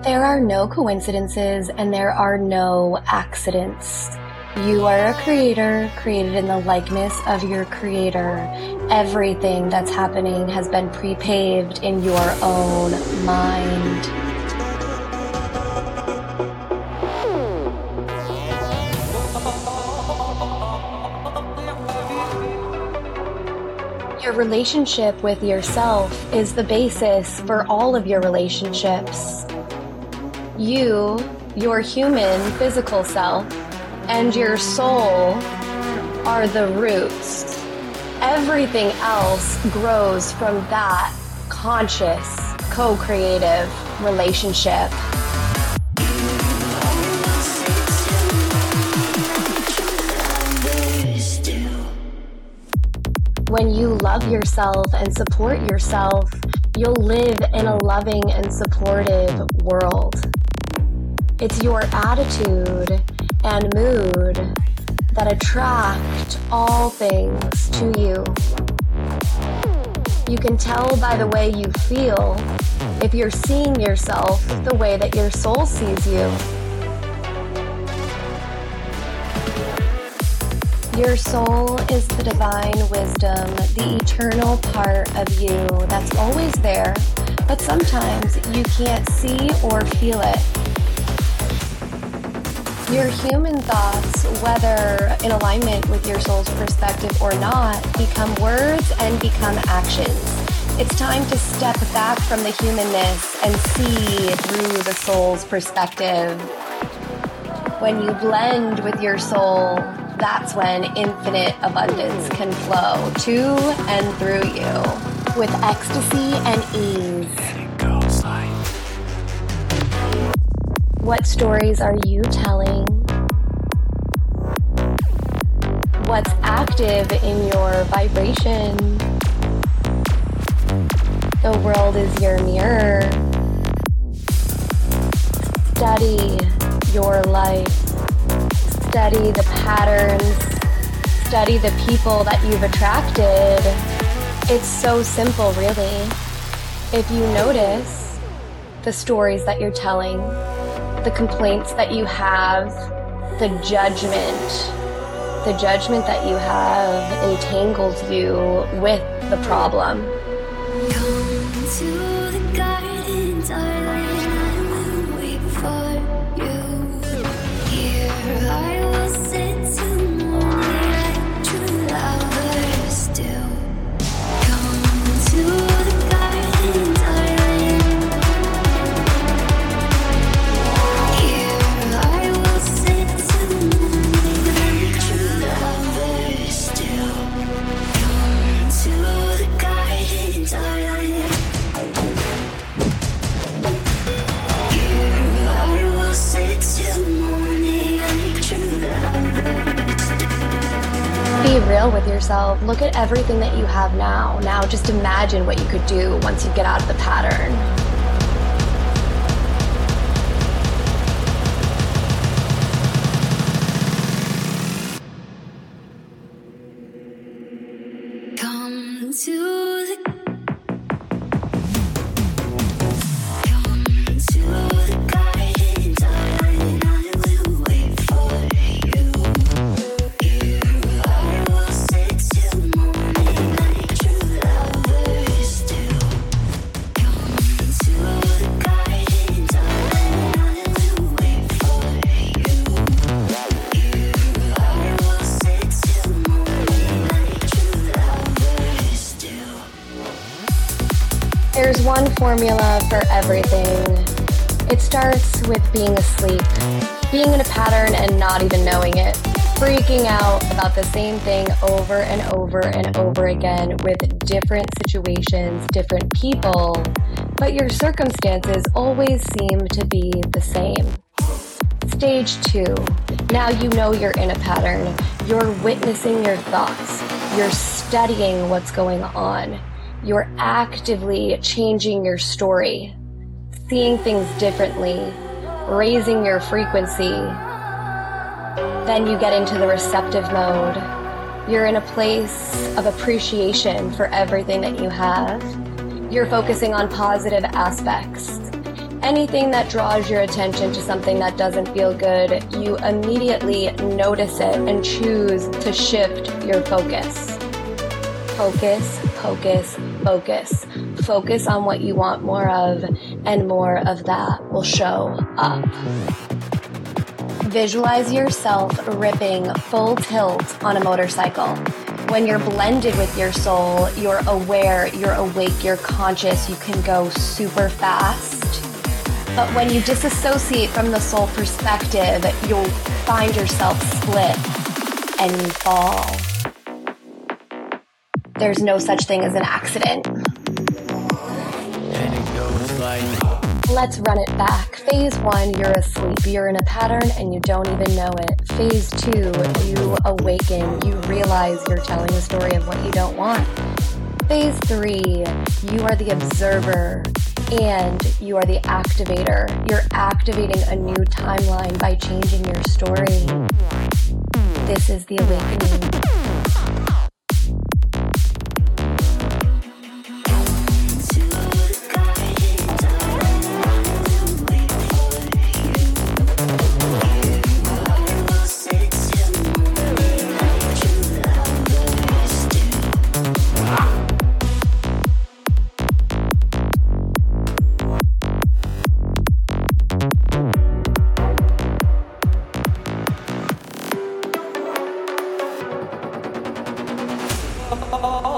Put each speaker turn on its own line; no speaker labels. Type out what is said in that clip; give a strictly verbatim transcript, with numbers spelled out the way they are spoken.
There are no coincidences and there are no accidents. You are a creator, created in the likeness of your creator. Everything that's happening has been pre-paved in your own mind. Your relationship with yourself is the basis for all of your relationships. You, your human physical self, and your soul are the roots. Everything else grows from that conscious, co-creative relationship. When you love yourself and support yourself, you'll live in a loving and supportive world. It's your attitude and mood that attract all things to you. You can tell by the way you feel if you're seeing yourself the way that your soul sees you. Your soul is the divine wisdom, the eternal part of you that's always there, but sometimes you can't see or feel it. Your human thoughts, whether in alignment with your soul's perspective or not, become words and become actions. It's time to step back from the humanness and see through the soul's perspective. When you blend with your soul, that's when infinite abundance can flow to and through you with ecstasy and ease. What stories are you telling? What's active in your vibration? The world is your mirror. Study your life. Study the patterns. Study the people that you've attracted. It's so simple, really. If you notice the stories that you're telling, the complaints that you have, the judgment, the judgment that you have entangles you with the problem.
Come to the garden, darling, I will wait for you. Here I will sit till morning, like true lovers do. Come to the garden, darling. Here I will sit till morning, like true lovers do. Come to the garden, darling. Here I will sit till morning, like true lovers.
Be real with yourself. Look at everything that you have now. Now just imagine what you could do once you get out of the pattern.
Come to the Come to the garden, darling, I will wait for you. Here I will sit till morning, like true lovers do. Come to the garden, darling, I will wait for you. Here I will sit till morning, like true lovers do.
There's one formula for everything. It starts with being asleep, being in a pattern and not even knowing it, freaking out about the same thing over and over and over again with different situations, different people, but your circumstances always seem to be the same. Stage two. Now you know you're in a pattern. You're witnessing your thoughts. You're studying what's going on. You're actively changing your story, seeing things differently, raising your frequency. Then you get into the receptive mode. You're in a place of appreciation for everything that you have. You're focusing on positive aspects. Anything that draws your attention to something that doesn't feel good, you immediately notice it and choose to shift your focus. Focus, focus, focus. Focus on what you want more of, and more of that will show up. Visualize yourself ripping full tilt on a motorcycle. When you're blended with your soul, you're aware, you're awake, you're conscious, you can go super fast. But when you disassociate from the soul perspective, you'll find yourself split and fall. There's no such thing as an accident.
And it goes like...
Let's run it back. Phase one, you're asleep. You're in a pattern and you don't even know it. Phase two, you awaken. You realize you're telling a story of what you don't want. Phase three, you are the observer and you are the activator. You're activating a new timeline by changing your story. This is the awakening.
Oh,